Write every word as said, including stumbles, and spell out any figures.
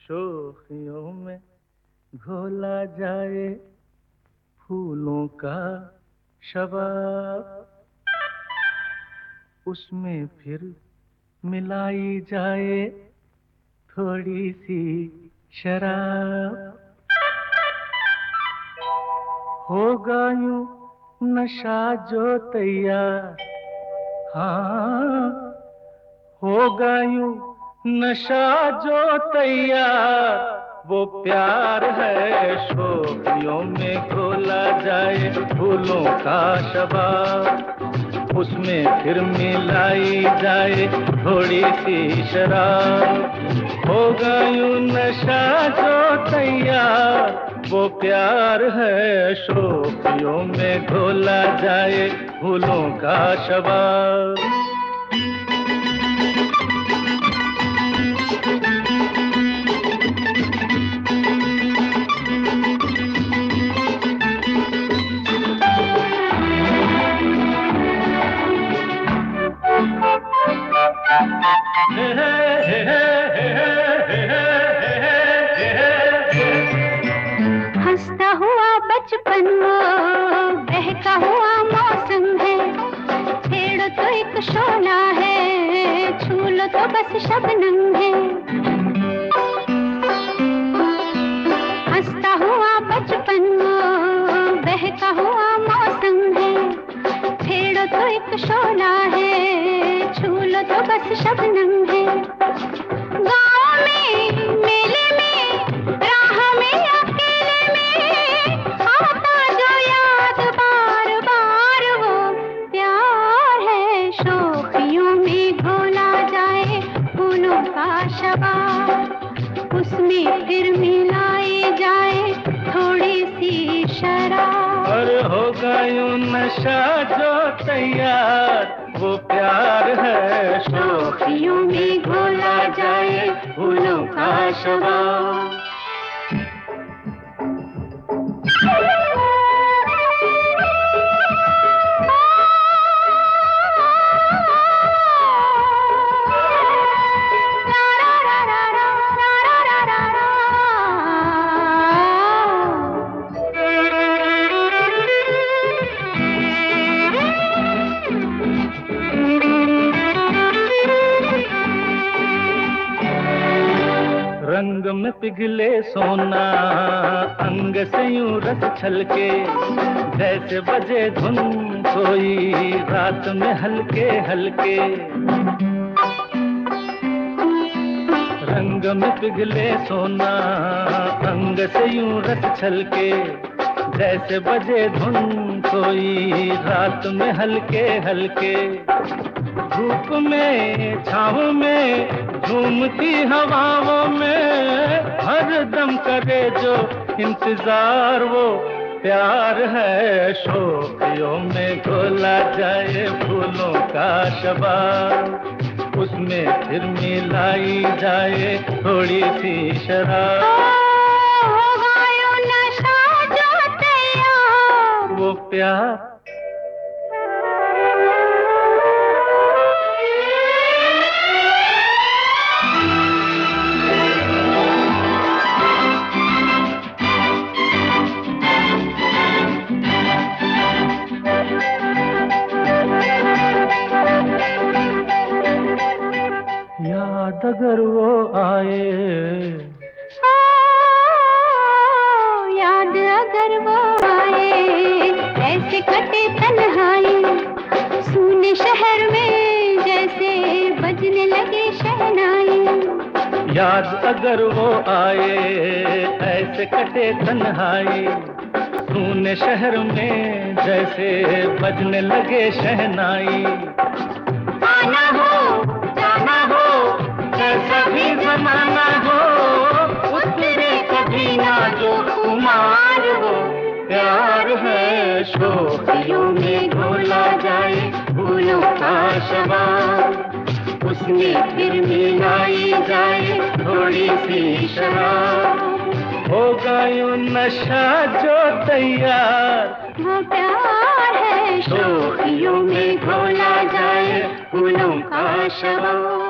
शोखियों में घोला जाए फूलों का शबाब, उसमें फिर मिलाई जाए थोड़ी सी शराब। होगा यूं नशा जो तैयार, हाँ होगा यूं नशा जो तैयार, वो प्यार है शोखियों में घोला जाए फूलों का शबाब, उसमें फिर मिलाई जाए थोड़ी सी शराब। होगा यूं नशा जो तैयार, वो प्यार है शोखियों में घोला जाए फूलों का शबाब। हंसता हुआ बचपन वो बहका हुआ मौसम है, छेड़ो तो एक शोला है, छू लो तो बस शबनम है। हंसता हुआ बचपन वो बहका हुआ मौसम है, छेड़ो तो एक शोला है, छू लो तो बस शबनम है। गाँव में मेले में राह में अकेले में आता जो याद बार बार, वो प्यार है शोखियों में घोला जाए फूलों का शबाब, उसमें फिर मिलाई जाए थोड़ी सी शराब। और होगा यूं नशा जो तैयार, वो प्यार है शोखियों में घोला जाए फूलों का शबाब। रंग में पिघले सोना अंग से यूं रस छलके, जैसे बजे धुन कोई रात में हल्के हल्के। रंग में पिघले सोना अंग से यूं रस छलके, जैसे बजे धुन कोई रात में हल्के हल्के। धूप में छाँव में झूमती हवाओं में हर दम करे जो इंतजार, वो प्यार है शोखियों में घोला जाए फूलों का शबाब, उसमें फिर मिलाई जाए थोड़ी सी शराब। होगा यूं नशा जो तैयार, वो प्यार याद अगर वो आए, याद अगर वो आए, ऐसे कटे तन्हाई सूने शहर में जैसे बजने लगे शहनाई। याद अगर वो आए ऐसे कटे तन्हाई, सूने शहर में जैसे बजने लगे शहनाई। आना हो जाना हो कैसा भी जमाना हो, उतरे कभी ना जो कुमार, वो प्यार है शोखियों में घोला जाए फूलों का शबाब, उसमें फिर मिलाई जाए थोड़ी सी शराब। होगा यूं नशा जो तैयार, वो प्यार है शोखियों में घोला जाए फूलों का शबाब।